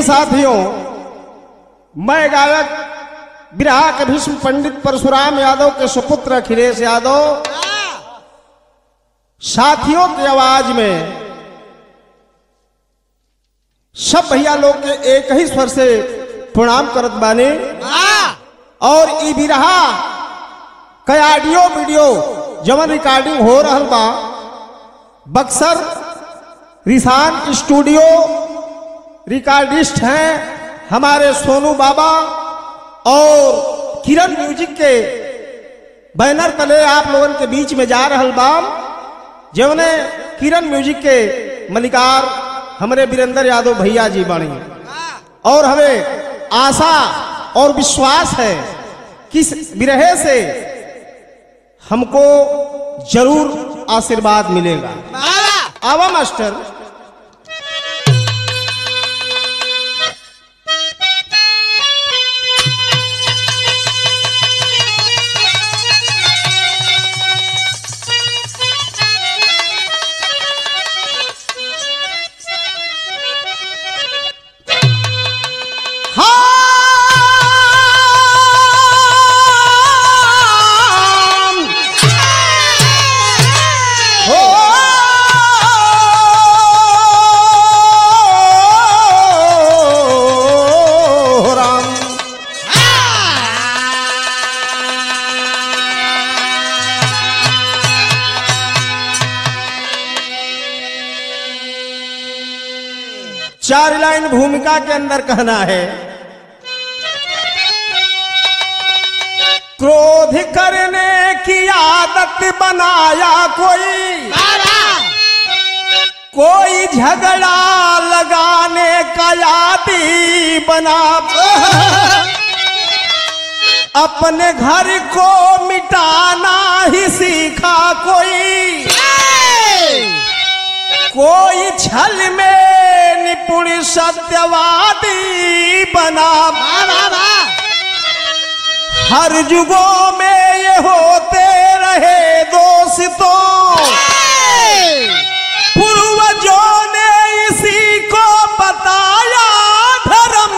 देखिए साथियों, मैं गायक बिरहा के भीष्म पंडित परशुराम यादव के सुपुत्र अखिलेश यादव साथियों की आवाज में सब भैया लोग के एक ही स्वर से प्रणाम करत बानी। और ई बिरहा का ऑडियो वीडियो जवन रिकॉर्डिंग हो रहल बा बक्सर रिसान स्टूडियो। रिकॉर्डिस्ट हैं हमारे सोनू बाबा और किरण म्यूजिक के बैनर तले आप लोगों के बीच में जा रहल बा। जवने किरण म्यूजिक के मलिकार हमारे वीरेंद्र यादव भैया जी बनी। और हमें आशा और विश्वास है कि इस बिरहे से हमको जरूर आशीर्वाद मिलेगा। आवा मास्टर। चार लाइन भूमिका के अंदर कहना है। क्रोध करने की आदत बनाया कोई झगड़ा लगाने का आदी बना, अपने घर को मिटाना ही सीखा कोई छल में निपुण सत्यवादी बना। हर युगों में ये होते रहे दोस्तों, पूर्वजों ने इसी को बताया धर्म।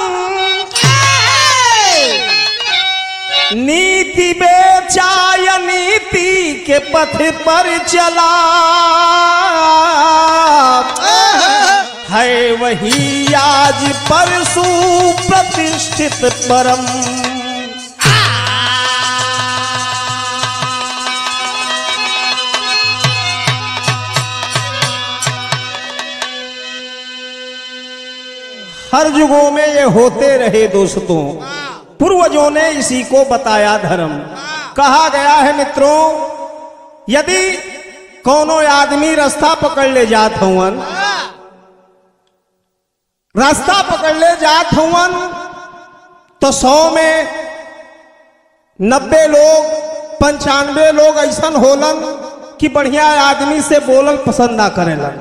नीति बेचा या नीति के पथ पर चला, है वही आज परसु प्रतिष्ठित परम। हर युगों में ये होते रहे दोस्तों, पूर्वजों ने इसी को बताया धर्म। कहा गया है मित्रों, यदि कोनो आदमी रास्ता पकड़ ले जात हवन, रास्ता पकड़ ले जात हवन तो 100 में 90 लोग 95 लोग ऐसा होलन कि बढ़िया आदमी से बोलल पसंद ना करेलन।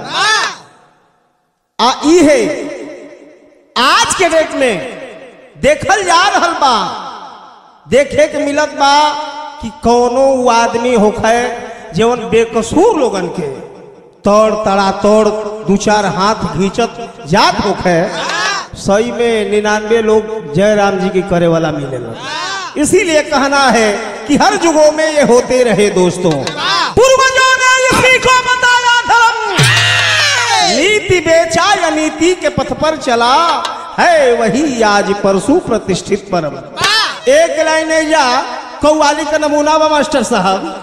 ई है आज के डेट में देखल जा रहल बा, देखे के मिलत बा कि कोनो आदमी होखे जवन बेकसूर लोगन के तोड़ तड़ा तोड़ 2-4 हाथ घींचत जात होखे, सही में 99 लोग जय राम जी की करे वाला मिलेला। इसीलिए कहना है कि हर युगों में ये होते रहे दोस्तों, पूर्वजों ने इसी को बताया धर्म। नीति बेचा या नीति के पथ पर चला, है वही आज परसु प्रतिष्ठित परम। एक लाइन है या कव्वाली का नमूना बा मास्टर साहब।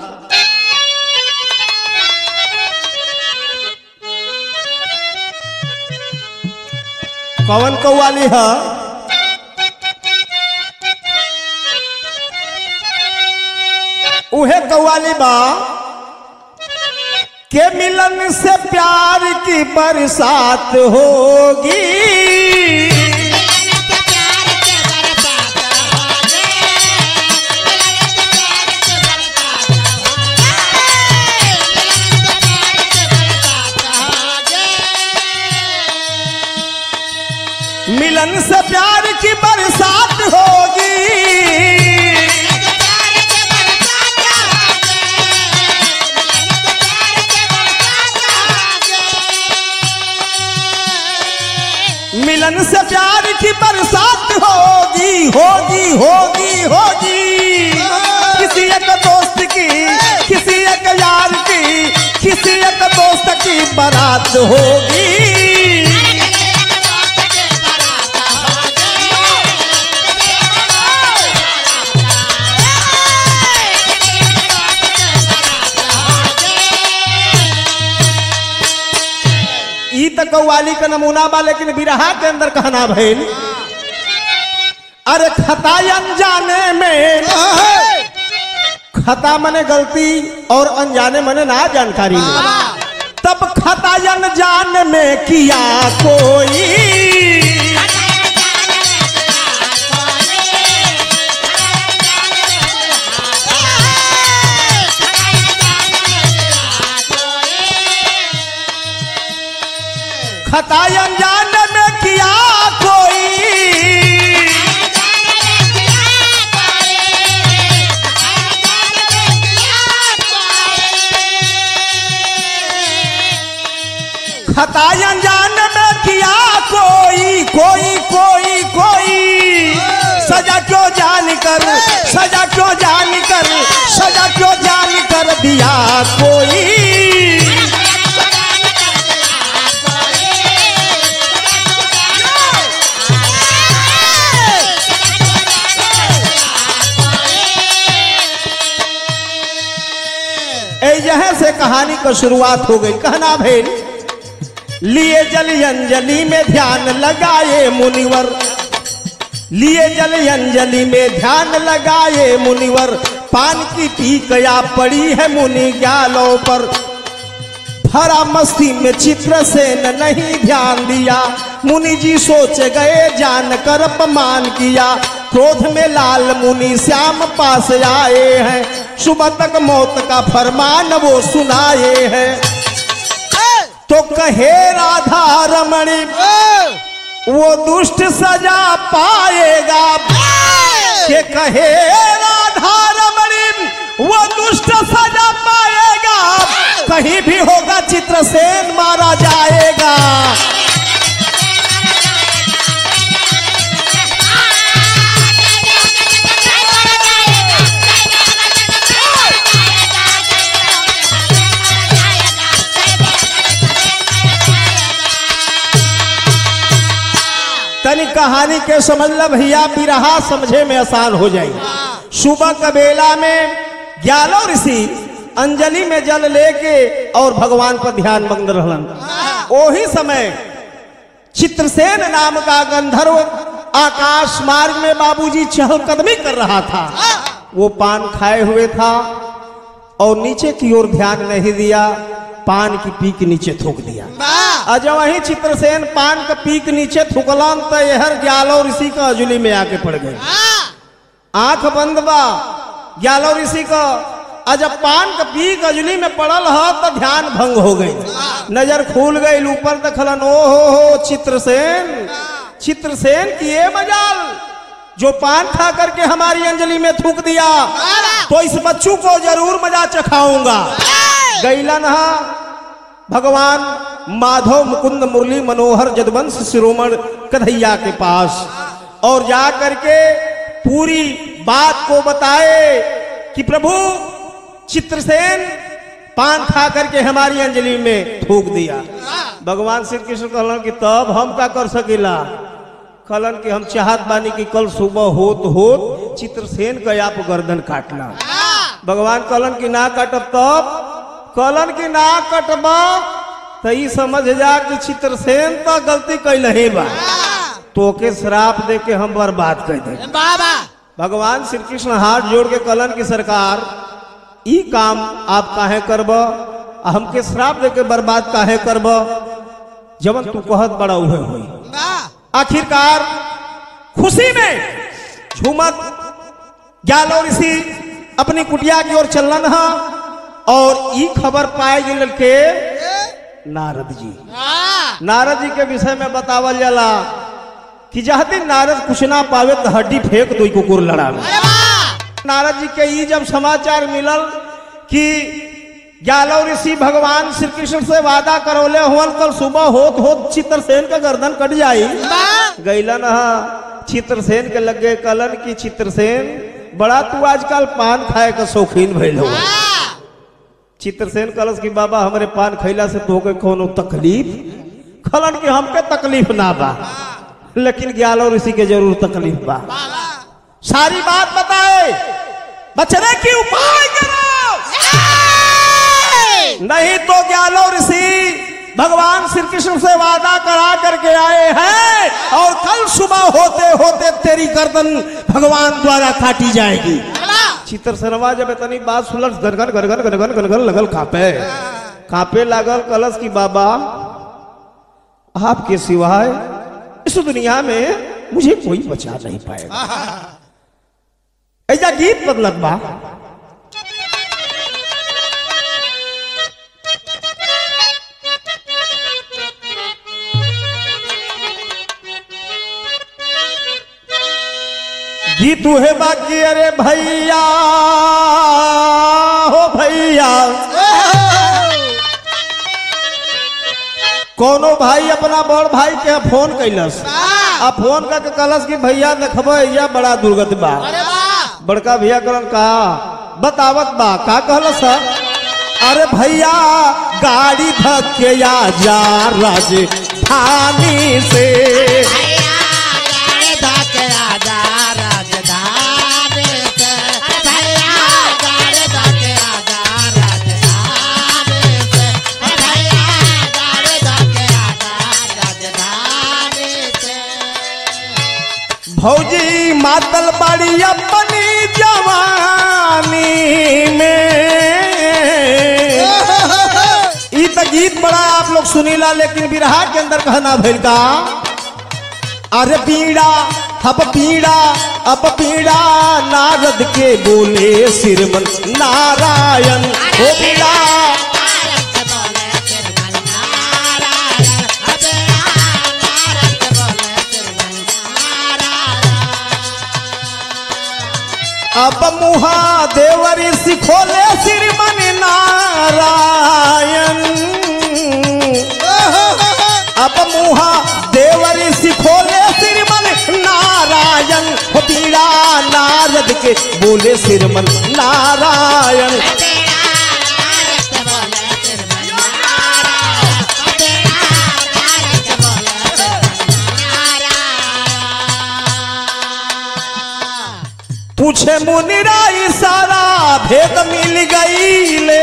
कौन कव्वाली है? उहे कव्वाली बा के मिलन से प्यार की बरसात होगी, मिलन से प्यार की बरसात होगी। मिलन मिलन से प्यार की बरसात होगी होगी होगी होगी। किसी एक दोस्त की, किसी एक यार की, किसी एक दोस्त की बारात होगी। कव्वाली का नमूना बा, लेकिन बिरहा के अंदर कहना भइल, अरे खता अनजाने में, खता मने गलती और अनजाने मने ना जानकारी में, तब खता अनजाने में किया कोई। खता अनजान में किया कोई, खता अनजान में किया कोई, कोई कोई कोई। सजा क्यों जान कर, सजा क्यों जान कर, सजा क्यों जान कर दिया कोई। यहां से कहानी की शुरुआत हो गई। कहना भेल, लिए जल अंजलि में ध्यान लगाए मुनिवर, लिए जल अंजलि में ध्यान लगाए मुनिवर। पान की टीकया पड़ी है मुनि ग्यालों पर, भरा मस्ती में चित्रसेन नहीं ध्यान दिया। मुनि जी सोच गए जान कर अपमान किया। क्रोध में लाल मुनि श्याम पास आए हैं, सुबह तक मौत का फरमान वो सुनाए हैं। तो कहे राधा रमणी वो दुष्ट सजा पाएगा, के कहे राधा रमणी वो दुष्ट सजा पाएगा। कहीं भी होगा चित्रसेन मारा जाएगा। तनी कहानी के समझ ला भैया, बिरहा समझे में आसान हो जाए। सुबह का बेला में ग्यालो ऋषि अंजलि में जल लेके और भगवान पर ध्यान मग्न रहलन। वही समय चित्रसेन नाम का गंधर्व आकाश मार्ग में बाबूजी चहलकदमी कर रहा था। वो पान खाए हुए था और नीचे की ओर ध्यान नहीं दिया, पान की पीक नीचे थूक दिया। और जब वही चित्रसेन पान का पीक नीचे थूकलन तो यहर ग्यालो ऋषि का अजुली में आके पड़ गए। आंख बंद बा ग्यालो ऋषि का, और जब पान का पीक अजुली में पड़ल है तो ध्यान भंग हो गई। नजर खुल गई, ऊपर देखलन, ओ हो चित्रसेन, चित्रसेन की ये मजाल जो पान खा करके हमारी अंजलि में थूक दिया, तो इस बच्चों को जरूर मजा चखाऊंगा। गैलन भगवान माधव मुकुंद मुरली मनोहर जदवंश शिरोमण कन्हैया के पास, और जा करके पूरी बात को बताए कि प्रभु चित्रसेन पान खा करके हमारी अंजलि में थूक दिया। भगवान श्री कृष्ण कहलन कि तब हम क्या कर सकेला। कहलन कि हम चाहत बानी कि कल सुबह होत होत चित्रसेन का आप गर्दन काटना। भगवान कहलन कि ना काटब, तब कहलन कि ना कटबा तो ई समझ जा कि चित्रसेन तो गलती कैल ही बा, तो के श्राप दे के हम बर्बाद कर दे। भगवान श्री कृष्ण हाथ जोड़ के कहलन कि सरकार ई काम आप काहे करब, हमके श्राप दे के बर्बाद काहे करब, जवन तू कहत बड़ा उहे होई। आखिरकार खुशी में झूमत ग्यालो ऋषि अपनी कुटिया की ओर चलन है, और ई खबर पाए गए के नारद जी। नारद जी के विषय में बतावल जाला कि जह दिन नारद कुछ ना पावे तो हड्डी फेंक दो कुकुर लड़ा में। नारद जी के ई जब समाचार मिलल कि ग्यालो ऋषि भगवान श्री कृष्ण से वादा करौले हुवन कल सुबह होत होत चित्रसेन का गर्दन कट जाई। गैलन चित्रसेन के लगे कलन की चित्रसेन बड़ा तू आजकल पान खाए का शौकीन भइल हो। चित्रसेन कलश की बाबा हमारे पान खैला से तो के कोनो तकलीफ खलन की हमके तकलीफ ना बा, लेकिन ग्यालो ऋषि के जरूर तकलीफ बा। सारी बात बताए बचने की उपाय करो, नहीं तो ग्यालो ऋषि भगवान श्री कृष्ण से वादा करा करके आए हैं और कल सुबह होते होते तेरी गर्दन भगवान द्वारा काटी जाएगी। चित्रसेनवा जब इतनी बात सुलझ गनगन गनगन गनगन गनगन लगल कापे लागल कलश की बाबा आपके सिवाय इस दुनिया में मुझे कोई बचा नहीं पाएगा। ऐसा गीत बदलत बा। गीत है बाकी अरे भैया हो भैया, कोनो भाई अपना बड़ भाई के फोन कैलस आ फोन करके कलस की भैया देखबो या बड़ा दुर्गत बा। बड़का भैया कहलन का बतावत बा का कहलस, अरे भैया गाड़ी धक्के या जा राजधानी से, भौजी मातल बाड़ी अपनी जवानी में। ई तो गीत बड़ा आप लोग सुनीला, लेकिन बिरहा के अंदर कहना भइल का, अरे पीड़ा अब पीड़ा नारद के बोले सिरमन नारायण हो पीड़ा। अब मुहा देवरी सिखोले श्रीमन नारायण, अब मुहा देवरी सिखोले श्रीमन नारायण हो पीड़ा नारद के बोले श्रीमन नारायण। पूछे मुनिराई सारा भेद मिल गई ले,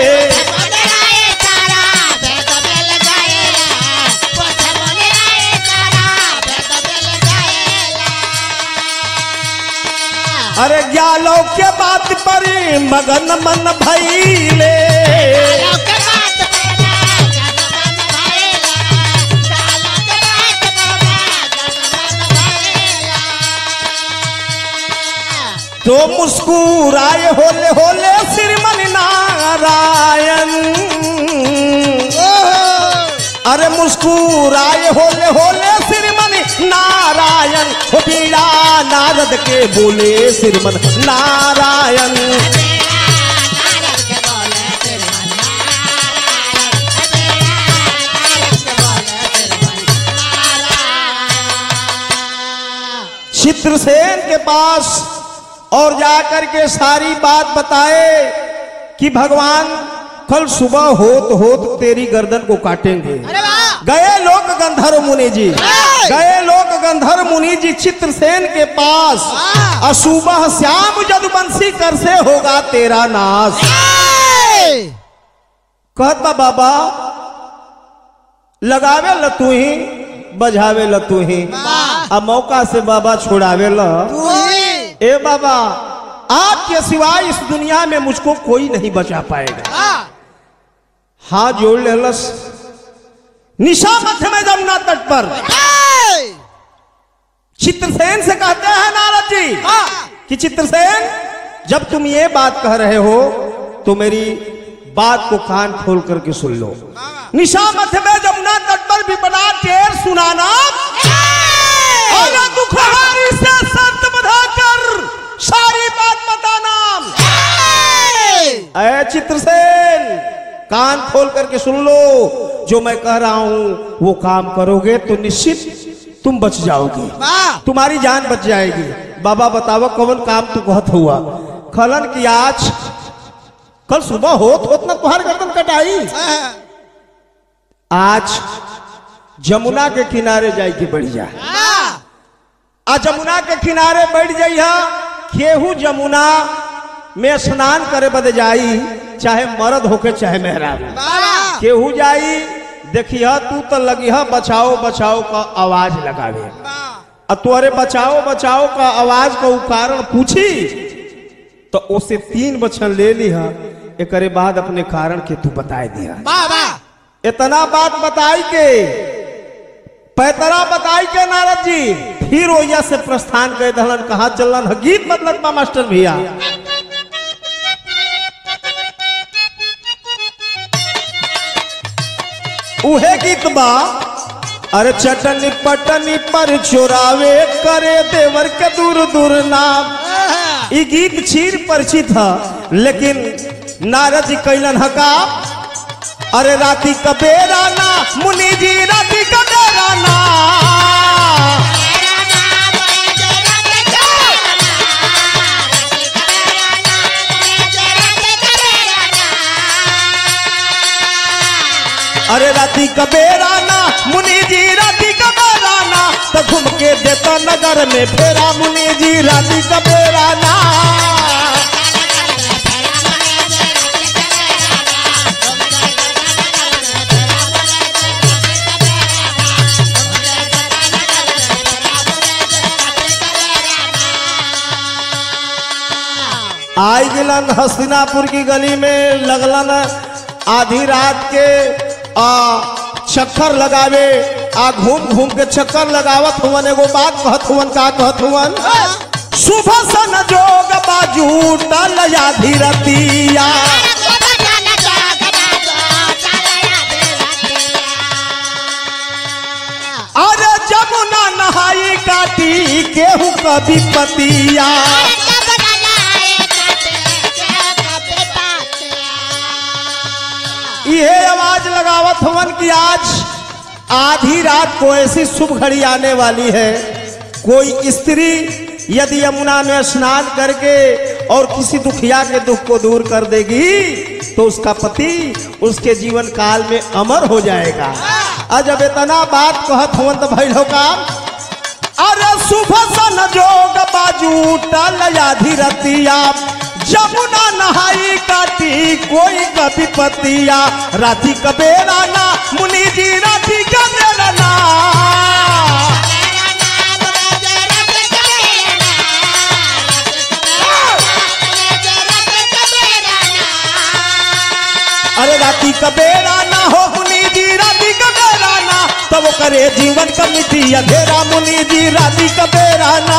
अरे ग्यालो के बात पर मगन मन भइले, तो मुस्कुराए होले होले श्रीमन नारायण, अरे मुस्कुराए होले होले श्रीमन नारायण हो पीड़ा नारद के बोले श्रीमन नारायण। चित्रसेन के पास और जाकर के सारी बात बताए कि भगवान कल सुबह होत तेरी गर्दन को काटेंगे। गए लोग गंधर्व मुनि जी, गए लोग गंधर्व मुनि जी चित्रसेन के पास, सुबह श्याम जदुवंशी कर से होगा तेरा नाश। कहता बाबा लगावे ल तू ही बजावे ल तू ही, अब मौका से बाबा छोड़ावे ल ए बाबा, आपके सिवाय इस दुनिया में मुझको कोई नहीं बचा पाएगा। हाथ जोड़ लेलस निशा मध्य में जमुना तट पर चित्रसेन से कहते हैं नारद जी कि चित्रसेन जब तुम ये बात कह रहे हो तो मेरी बात को कान खोल करके सुन लो। निशा मध्य में जमुना तट पर विपदा टेर सुनाना और दुखहारी से संत बधाकर सारी बात बताना। चित्रसेन कान खोल करके सुन लो, जो मैं कह रहा हूं वो काम करोगे तो निश्चित तुम बच जाओगे, तुम्हारी जान बच जाएगी। बाबा बताओ कौन काम तू कहत हुआ? खलन की आज कल सुबह होत ना तुहार गर्दन कटाई। आज जमुना के किनारे जाए के बढ़ जा, आ जमुना के किनारे बैठ जाइया। केहू जमुना में स्नान करे बदे जाई, चाहे मर्द होके चाहे मेहरारू, केहू जाई देखिया तू तो लगी है बचाओ बचाओ का आवाज लगावे, और तुम्हारे बचाओ बचाओ का आवाज का कारण पूछी तो उसे 3 वचन ले लिया, एक बाद अपने कारण के तू बताए दिया। इतना बात बताई के पैतरा बताई के नारद जी फिर ओया से प्रस्थान कर दहलन। कहा चलन गीत मतलब बा मास्टर भैया। उहे गीत बा, अरे चटनी पटनी पर चोरावे करे देवर के दूर दूर नाम। ये गीत चीर परिचित है, लेकिन नारद जी कैलन हका, अरे राती कबेरा ना मुनि जी राती कबेरा ना, अरे राती कबेरा ना मुनि जी राती कबेरा ना, तो घूम के देता नगर में फेरा मुनि जी राती कबेरा ना। आई गिलन हस्तिनापुर की गली में, लगलन आधी रात के चक्कर लगावे, घूम घूम के चक्कर लगावत हुवन। एगो बात कहत हुवन, का कहत हुवन? सुबह सन जोग बाजू टल आधी रतिया, अरे जमुना नहाई काटी केहू कभी पतिया। ये आवाज लगावत हुवन कि आज आधी रात को ऐसी शुभ घड़ी आने वाली है, कोई स्त्री यदि यमुना में स्नान करके और किसी दुखिया के दुख को दूर कर देगी तो उसका पति उसके जीवन काल में अमर हो जाएगा। और जब इतना बात कहत हुवन तो भाई लोग, अरे सुबह सन जोग बाजू टल आधी रतिया, जमुना नहाई काटी कोई कभी पतिया, राती कबेरा ना मुनि जी राती कबेरा ना। अरे राती कबेरा ना हो मुनि जी राती कबेरा ना, तब करे जीवन का मिट्टी अंधेरा मुनि जी राती कबेरा ना।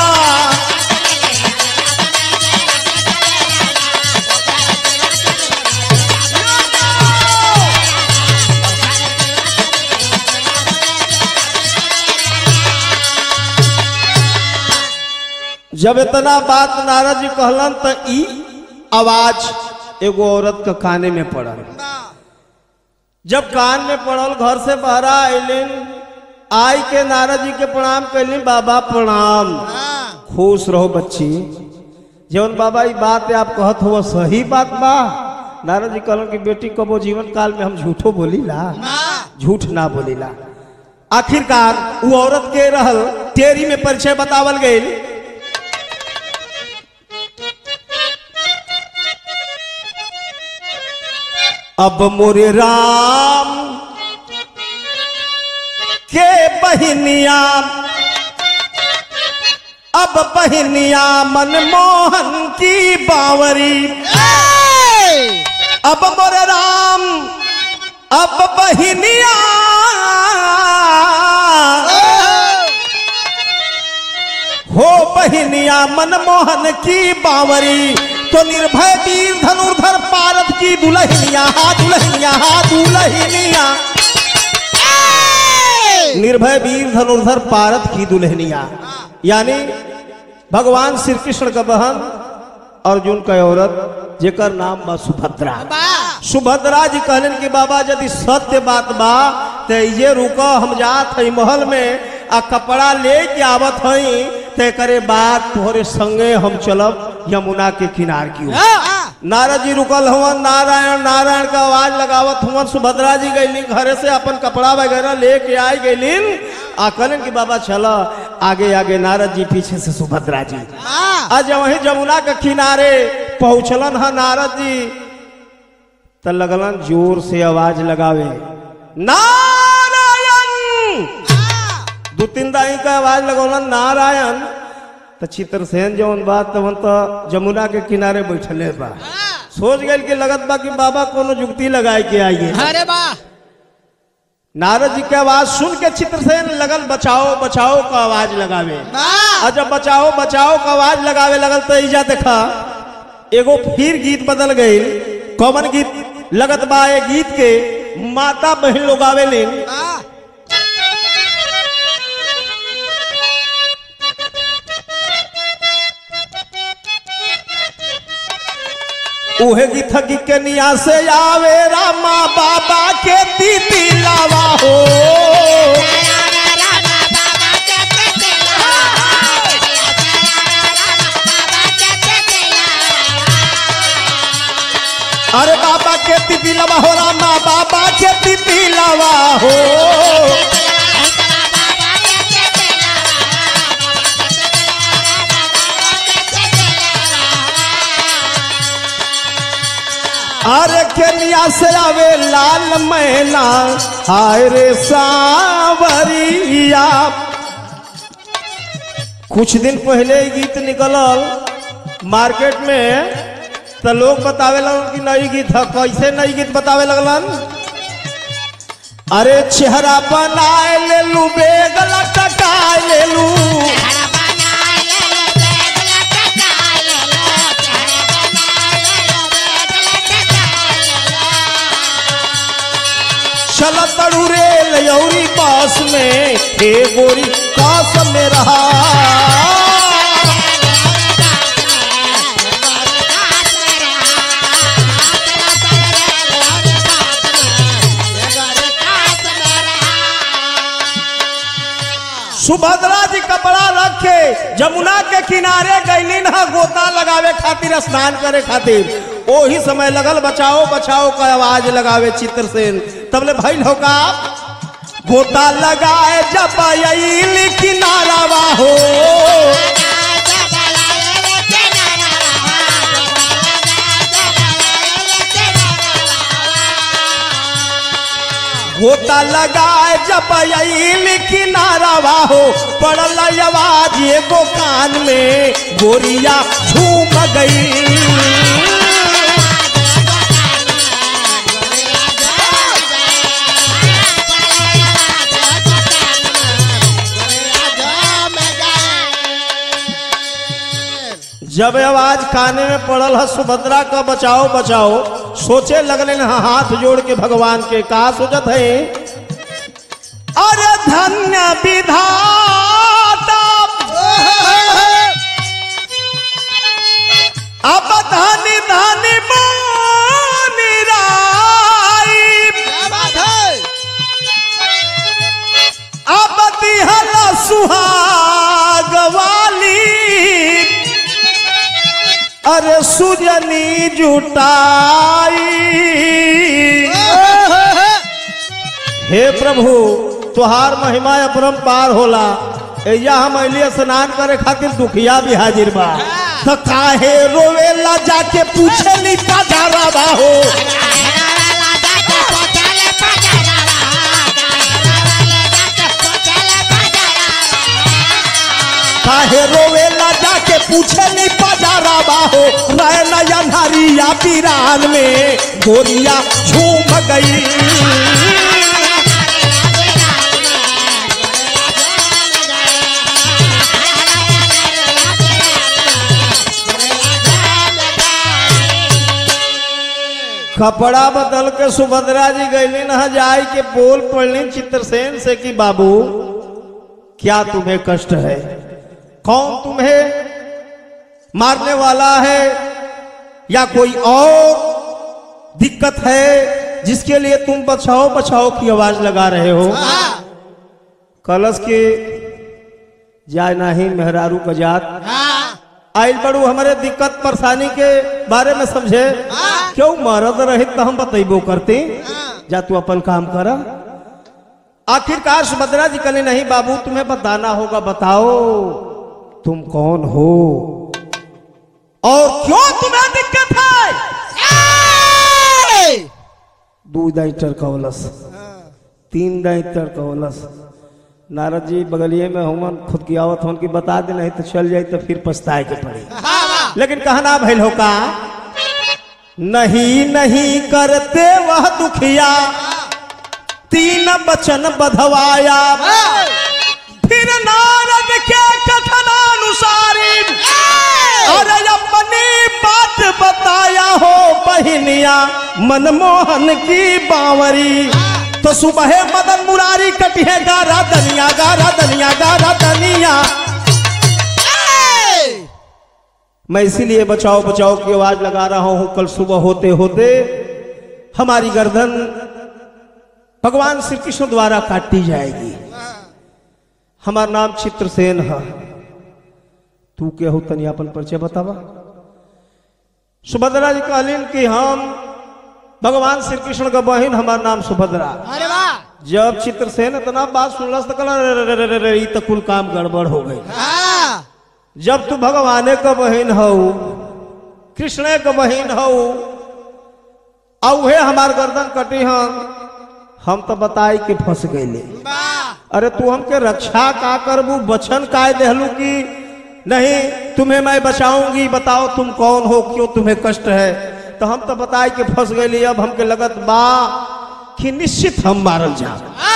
जब इतना बात नारद जी कहलन तो ई आवाज एगो औरत के काने में पड़ल। जब कान में पड़ल घर से बहरा अलिन, आई के नारद जी के प्रणाम कैलिन, बाबा प्रणाम, खुश रहो बच्ची। जवन बाबा ये बात आप कहत हो सही बात बा? नारद जी कहलन कि बेटी कबो जीवन काल में हम झूठो बोलीला, झूठ ना बोलीला। आखिरकार वो औरत के रहल तेरी में परिचय बतावल गई। अब मोरे राम के बहिनिया, अब बहिनिया मनमोहन की बावरी, अब मोरे राम अब बहिनिया, हो बहिनिया मनमोहन की बावरी, तो निर्भय वीर धनुर्धर पारद की दुल्हनिया, हा दुल्हनिया, हा दुल्हनिया, निर्भय वीर धनुर्धर पारद की दुल्हनिया, यानी भगवान श्री कृष्ण का बहन अर्जुन का औरत जेकर नाम बा सुभद्रा। सुभद्रा जी कहलन कि बाबा यदि सत्य बात बा तो ये रुको हम जात हई महल में आ कपड़ा ले के आवत हई ते करे बात तोहरे संगे हम चलब यमुना के किनार की नारद जी रुकल हुवन नारायण नारायण का आवाज लगावत हुवन सुभद्रा जी गईली घरे से अपन कपड़ा वगैरह लेके आई गईलीन आ कहलन कि बाबा चलो आगे आगे नारद जी पीछे से सुभद्रा जी आज वही जमुना के किनारे पहुंचलन है नारद जी तो लगलन जोर से आवाज लगावे नारायण दो तीन दाई का आवाज लगौलन नारायण तो चित्रसेन जौन बात तवन तो जमुना के किनारे बैठले बा सोच गए कि लगत बा कि बाबा कोनो जुक्ति लगाए के आइए अरे वाह नारद जी के आवाज सुन के चित्रसेन लगल बचाओ बचाओ का आवाज लगावे और जब बचाओ बचाओ का आवाज लगावे लगल तो इजा देखा एगो फिर गीत बदल गई कौन गीत लगत बा ए गीत के माता बहन लोग आवेलिन उहे गीत के निया से आवे रामा बाबा के दीदी लावा हो अरे बाबा के दीदी लावा हो रामा बाबा के दीदी लावा हो अरे केनिया से आवे लाल मैना हाय रे सावरिया कुछ दिन पहले ही गीत निकलल मार्केट में तो लोग बतावे लगन कि नई गीत है कैसे नई गीत बतावे लगलन अरे चेहरा बनाए ले लू बेग लटकाए ले लू चल तड़ू रेल यौरी पास में हे गोरी कास में रहा सुभद्रा जी कपड़ा रखे जमुना के किनारे गईलीन है गोता लगावे खातिर स्नान करे खातिर ओही समय लगल बचाओ बचाओ का आवाज लगावे चित्रसेन तबले भइल हो का गोता लगाए जब किनारा हो गोता लगाए जब किनारा हो पड़ल आवाज एगो कान में गोरिया झूम गई जब आवाज काने में पड़ल है सुभद्रा का बचाओ बचाओ सोचे लगले न हाथ जोड़ के भगवान के का सोचत है अरे धन्य विधाता अब धनी धनी मोनी राई अब दिहल सुहाग वाली अरे सुजनी जुटाई हे प्रभु तुहार महिमा अपरंपार होला या हम अलिए स्नान करे खातिर दुखिया भी हाजिर बा तो काहे रोवेला जाके पूछे पधारा हो काहे रोवेला जाके पूछे नहीं पधारा हो नया नारिया पीरान में गोरिया झूम गई कपड़ा बदल के सुभद्रा जी गईली न जाए के बोल पड़ली चित्रसेन से कि बाबू क्या तुम्हें कष्ट है कौन तुम्हें मारने वाला है या कोई और दिक्कत है जिसके लिए तुम बचाओ बचाओ की आवाज लगा रहे हो। कलश के जाय नाही मेहरारू का जात आइल बड़ू हमारे दिक्कत परेशानी के बारे में समझे। क्यों मरद रहित तो हम बतेबो करते, जा तू अपन काम कर। आखिरकार सुभद्रा जी कहले नहीं बाबू तुम्हें बताना होगा, बताओ तुम कौन हो और क्यों तुम्हें दिक्कत है। 2 दाइटर कौलस 3 दाइटर कौलस। नारद जी बगलिए में हम खुद की आवत हो कि बता दे, नहीं तो चल जाए तो फिर पछताए के पड़े। लेकिन कहना भइल हो का नहीं नहीं करते वह दुखिया 3 वचन बधवाया। फिर नारद के कथनानुसारी अरे अपनी बात बताया हो बहिनिया मनमोहन की बावरी। तो सुबह मदन मुरारी कटिए गारा दनिया गारा दनिया गारा दनिया। मैं इसीलिए बचाओ बचाओ की आवाज लगा रहा हूं। कल सुबह होते होते हमारी गर्दन भगवान श्री कृष्ण द्वारा काटी जाएगी। हमारा नाम चित्रसेन है। तू क्या हो तनी अपन परिचय बतावा। सुभद्रा जी कहलीन कि हम भगवान श्री कृष्ण का बहन, हमारा नाम सुभद्रा। अरे वाह। जब चित्रसेन इतना बात सुनलस तो कहला तो कुल काम गड़बड़ हो गई। जब तू भगवाने का बहन हो, कृष्ण का बहन हो, औहे हमार गर्दन कटी हम तो बताई के फंस गए। अरे तू हमके रक्षा का करबू, वचन काय देहलू कि नहीं तुम्हें मैं बचाऊंगी, बताओ तुम कौन हो, क्यों तुम्हें कष्ट है। तो हम तो बताए कि फंस गए। अब हमके लगत बा कि निश्चित हम मारल जा।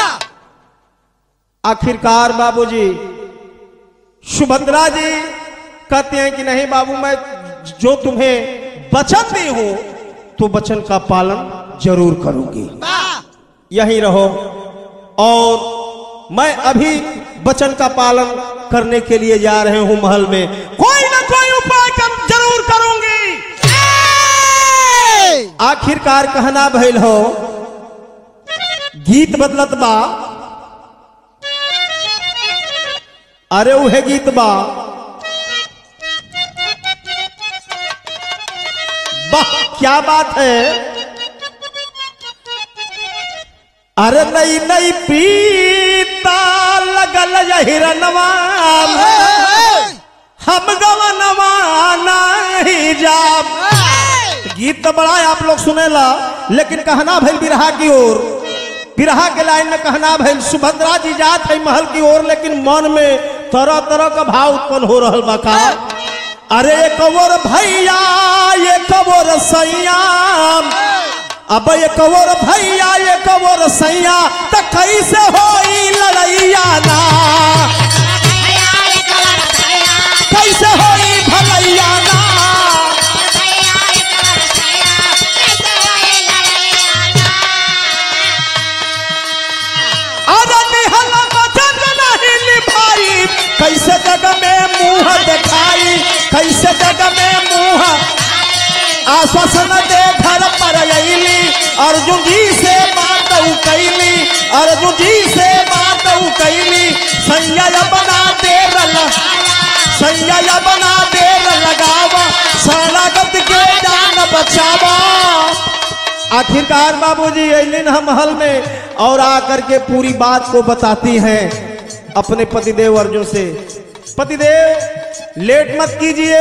आखिरकार बाबूजी सुभद्रा जी कहते हैं कि नहीं बाबू मैं जो तुम्हें वचन दी हूं तो वचन का पालन जरूर करूंगी, यहीं रहो। और मैं अभी वचन का पालन करने के लिए जा रहे हूं महल में, कोई ना कोई उपाय जरूर करूंगी। आखिरकार कहना भइल हो गीत बदलत बा। अरे उहे गीत बा वाह क्या बात है। अरे नई नई पीता लगल हिरनवा हम गवनवा नहीं जाब। गीत तो बड़ा है आप लोग सुनेला, लेकिन कहना भइल बिरहा की ओर। बिरहा के लाइन में कहना भइल सुभद्रा जी जात है महल की ओर, लेकिन मन में तरह तरह का भाव उत्पन्न हो रहल बा का। अरे एक और भैया एक और सैया, अब एक और भैया एक और सैया तो कैसे होई लड़ैया ना, कैसे होई भलैया ना। कैसे जग में मुंह दिखाई, कैसे जग में मुंह आश्वासन दे घर पर अली। अर्जुन जी से बात कैली, अर्जुन जी से बात कैली। सैया बना देर सैया बना देर लगावा, शरणागत के जान बचावा। आखिरकार बाबूजी अलिन हम महल में और आकर के पूरी बात को बताती हैं अपने पतिदेव अर्जुन से। पतिदेव लेट मत कीजिए,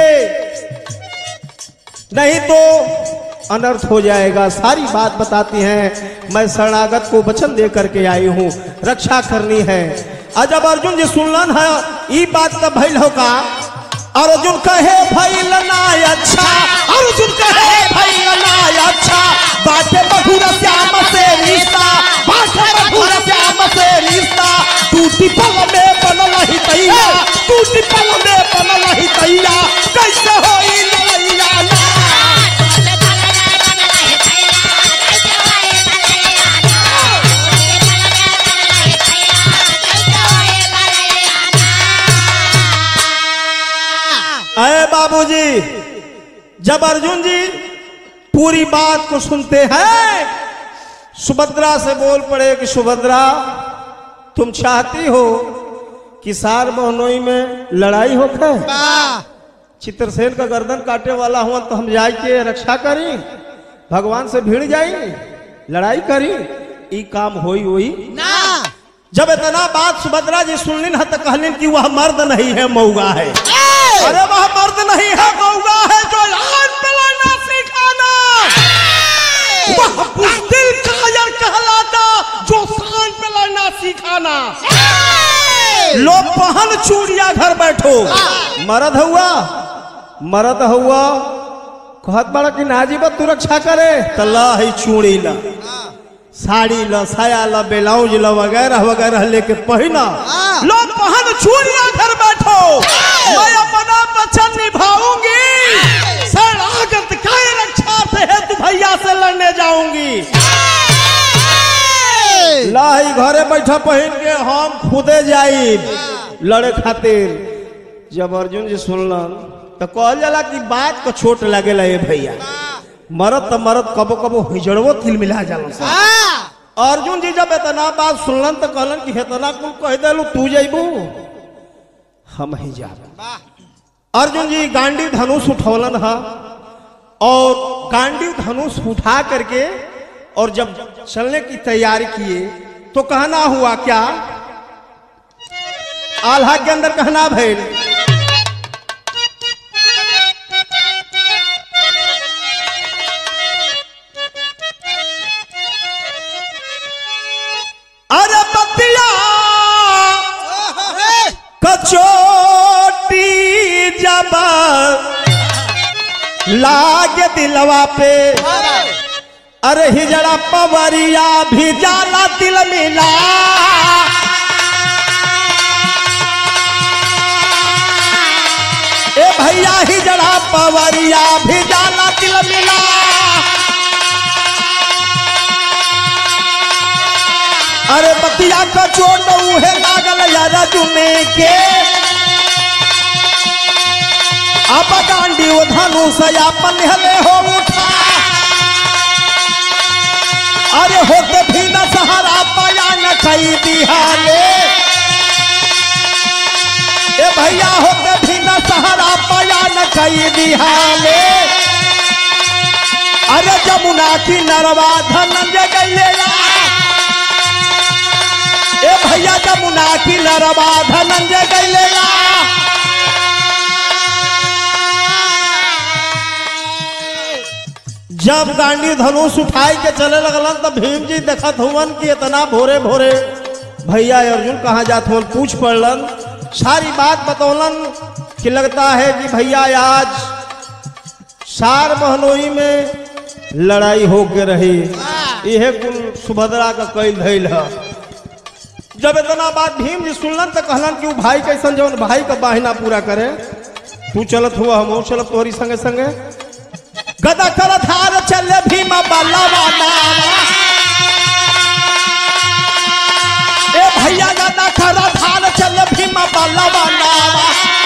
नहीं तो अनर्थ हो जाएगा। सारी बात बताती हैं। मैं शरणागत को वचन दे करके आई हूं, रक्षा करनी है। और जब अर्जुन जी सुनलन है ये बात तब भइल होगा। अर्जुन कहे भइल ना अच्छा, अर्जुन कहे भइल ना अच्छा। बाटे मधुर श्याम से रिश्ता, बाटे मधुर श्याम से रिश्ता। टूटी पल में बनल ही तैया, टूटी पल में बनल ही तैया। कैसे होई लड़ैया ना, अरे बाबूजी जब अर्जुन जी पूरी बात को सुनते हैं सुभद्रा से बोल पड़े कि सुभद्रा तुम चाहती हो कि सार बहनोई में लड़ाई हो गए? चित्रसेन का गर्दन काटे वाला हुआ तो हम जाए के रक्षा करी, भगवान से भिड़ जाई, लड़ाई करी, ई काम होई होई ना। जब इतना बात सुभद्रा जी सुनलिन है तो कहलिन कि वह मर्द नहीं है मौगा है। अरे वह मर्द नहीं है मौगा है जो आन पे लड़ना सिखाना, वह बुज़दिल कायर कहलाता जो शान पे लड़ना सिखाना। लो पहन चूड़िया घर बैठो, मर्द हुआ मर्द हुआ कहत बड़ा कि नाजीबा तू रक्षा करे तल्ला है चूड़ी ला, साड़ी ला, साया ला, ब्लाउज ला, वगैरह वगैरह लेके पहना, लो पहन चूड़िया घर बैठो, मैं अपना वचन निभाऊंगी, शरणागत काय रक्षा से है तू भैया से लड़ने जाऊंगी। लाई घरे बैठा पहन के हम खुदे जाई लड़े खातिर। जब अर्जुन जी सुनलन तो कहल जाला कि बात को छोट लगेला ये भैया, मरद तो मरद कबो कबो हिजड़वो तिल मिला जाला। अर्जुन जी जब इतना बात सुनलन तो कहलन कि इतना कुल कह देलू तू जइबू हम ही जाब। अर्जुन जी गांडी धनुष उठौलन हा और गांडी धनुष उठा करके और जब चलने की तैयारी किए तो कहना हुआ क्या, आल्हा के अंदर कहना भैल अरे बतिया कचोटी जब लागे दिलवा पे, अरे हिजड़ा पवरिया भी जाला दिल मिला, ए भैया हिजड़ा पवरिया भी जाला दिल मिला। अरे बतिया का चोट उहे लागल यार जुमे के, अब गांडी वो धनुष अपन हले हो उठा, अरे होते भी न सहारा पाया न कई दिहाले, ए भैया होते भी न सहारा पाया न कई दिहाले। अरे जमुना की नरवा धनंजय गैया, ए भैया जमुना की नरवा धनंजय गैया। जब गांडी धनुष उठाई के चले लगलन तब भीम जी देखत हुवन कि इतना भोरे भोरे भैया अर्जुन कहाँ जात हुवन, पूछ पड़लन, सारी बात बतौलन कि लगता है कि भैया आज सार बहनोई में लड़ाई हो के रही, यह कुल सुभद्रा का कई धैल है। जब इतना बात भीम जी सुनलन तो कहलन कि भाई कैसन जौन भाई का बाहिना पूरा करे, तू चलत हुआ हम चलत तोहरी संगे संगे। गदा कर धार चले भीम बलवा नावा, ए भैया गदा कर धार चले भीम बलवा नावा,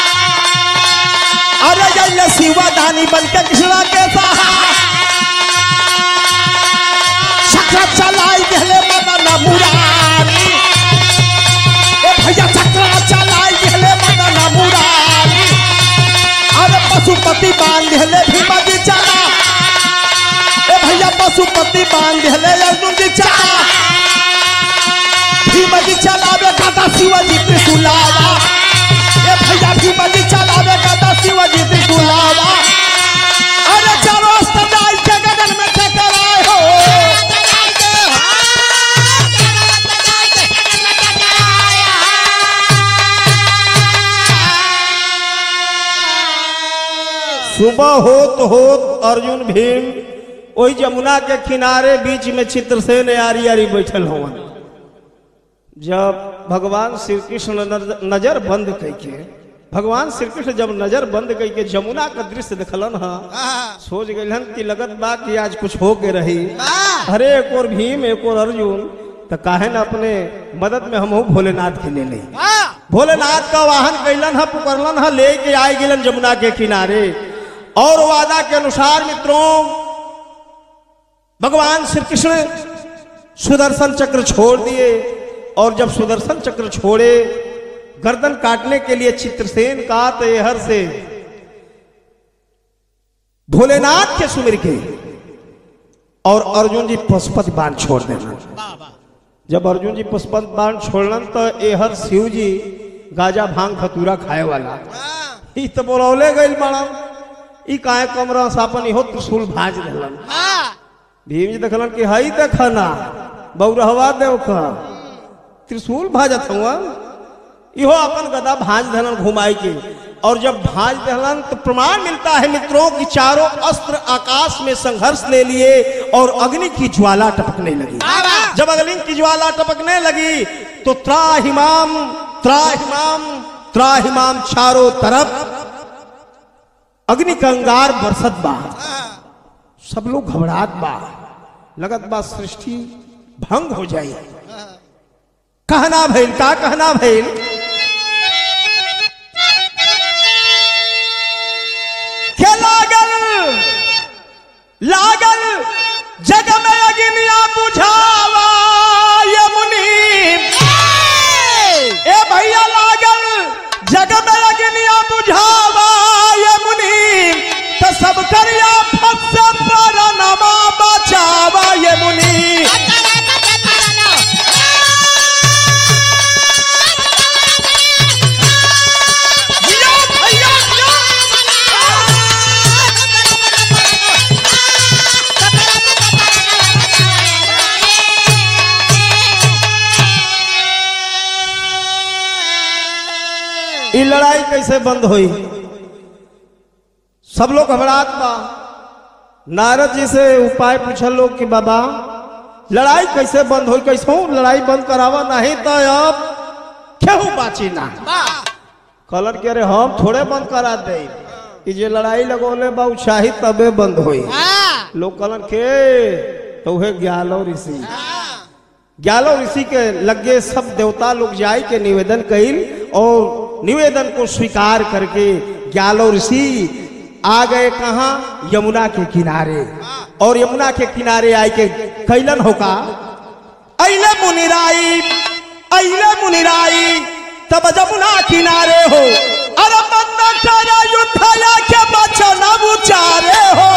अरे जय शिवा दानी बन के कृष्णा के सहा, चक्र चलाई गहले मदन मुरारी, ए भैया चक्र चलाई गहले मदन मुरारी, अरे पशुपति बांध गहले भीम जी चला, ए भैया पशुपति बांध गहले अर्जुन जी चला, भीम जी चलावे गदा शिवजी त्रिशूलावा, ए भैया भीम जी चलावे गदा शिवजी त्रिशूलावा। अरे चारों सदाई के गगन में टकराए हो, सुबह होत अर्जुन भीम वही जमुना के किनारे बीच में चित्रसेन यारी यारी बैठल होवन। जब भगवान श्री कृष्ण नजर बंद करके, भगवान श्री कृष्ण जब नजर बंद करके जमुना का दृश्य देखलन हा, सोच गए कि लगत बा कि आज कुछ हो के रही। अरे एक और भीम एक और अर्जुन तो काहे न अपने मदद में हम भोलेनाथ के ले ले। भोलेनाथ का वाहन कैलन है, पुकरलन है, लेके आए गिलन जमुना के किनारे। और वादा के अनुसार मित्रों भगवान श्री कृष्ण सुदर्शन चक्र छोड़ दिए और जब सुदर्शन चक्र छोड़े गर्दन काटने के लिए चित्रसेन का तेहर से भोलेनाथ के सुमिर के और अर्जुन जी पशुपति बाण छोड़ देना। जब अर्जुन जी पशुपति बाण छोड़न तो एहर शिव जी गाजा भांग धतूरा खाए वाला ई तो बोलौले गइल बाड़ा ई काहे कमरा सापन हो त्रिशूल भाज देलन। भीम जी देखलन कि हई देखना बौरहवा देव का त्रिशूल भाजत हुआ इहो अपन गदा भाज देलन घुमाई के। और जब भाज देलन तो प्रमाण मिलता है मित्रों कि चारों अस्त्र आकाश में संघर्ष ले लिए और अग्नि की ज्वाला टपकने लगी। जब अग्नि की ज्वाला टपकने लगी तो त्राहिमाम त्राहिमाम त्राहिमाम चारों तरफ अग्नि का अंगार बरसत बा। सब लोग घबरात बा, लगत बा सृष्टि भंग हो जाए। कहना भइल का कहना भइल के लागल लागल जग में अग्निया बुझावा ये मुनि ए भैया लागल जग में अग्निया बुझावा ये मुनि तो सब करिया फस पर नमा बचावा ये मुनि। ये लड़ाई कैसे बंद हुई? सब लोग घबरात बा। नारद जी से उपाय पूछल लोग कि बाबा लड़ाई कैसे बंद हुई, कैसे लड़ाई बंद करावा नहीं तो अब केहू बाची ना। कहलन कि अरे हम थोड़े बंद करा दे कि जे लड़ाई लगोले बा चाही तबे बंद हुई। लोग कहलन के तो वह ग्यालो ऋषि के लगे सब देवता लोग जाय के निवेदन कइल और निवेदन को स्वीकार करके ग्यालो ऋषि आ गए कहा यमुना के किनारे। और यमुना के किनारे आए के कैलन होका अइले मुनिराई तब यमुना किनारे हो अरे मंदरा युद्धया के बचन उचारे हो।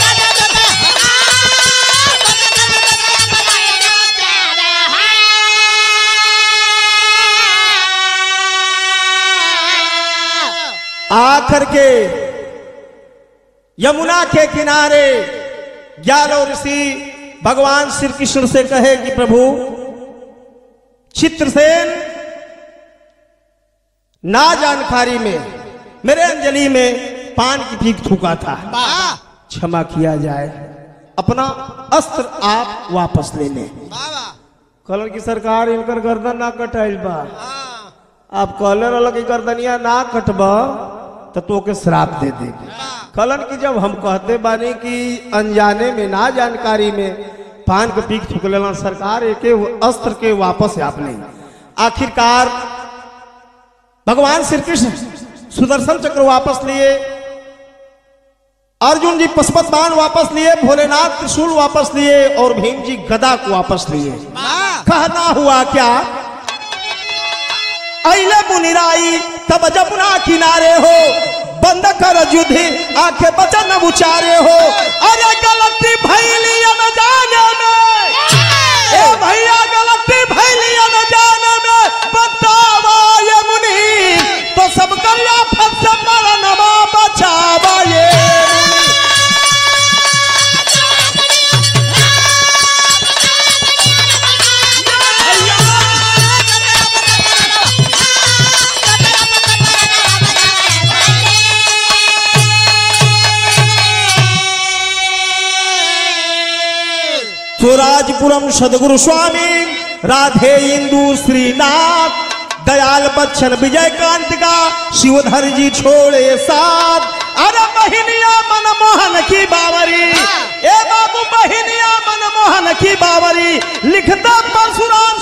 आकर के यमुना के किनारे ग्यालो ऋषि भगवान श्री कृष्ण से कहे कि प्रभु चित्रसेन ना जानकारी में मेरे अंजलि में पान की भीख थूका था, क्षमा किया जाए, अपना अस्त्र आप वापस ले लें। कलर की सरकार इनकर गर्दन ना कटाइल बा, आप कलर अलग की गर्दनिया ना कटबा तो के श्राप दे दे। कलन की जब हम कहते बानी कि अनजाने में ना जानकारी में पान के पीक थूक लेना सरकार एक अस्त्र के वापस आप नहीं। आखिरकार भगवान श्री कृष्ण सुदर्शन चक्र वापस लिए, अर्जुन जी पशुपति बाण वापस लिए, भोलेनाथ त्रिशूल वापस लिए और भीम जी गदा को वापस लिए। कहना हुआ क्या अइले मुनिराई तब यमुना किनारे हो बंद कर युद्ध आंखें बचन उचारे हो। अरे गलती भइली अनजाने में ए भैया गलती भइली अनजाने में बतावा ये मुनि तो सब करिया फस मरनवा बचावा ये राजपुरम सदगुरु स्वामी राधे इंदु श्रीनाथ दयाल बच्चन विजय कांतिका शिवधर जी छोड़े साथ। अरे बहिनिया मनमोहन की बावरी ए बाबू बहिनिया मनमोहन की बावरी लिखता परशुराम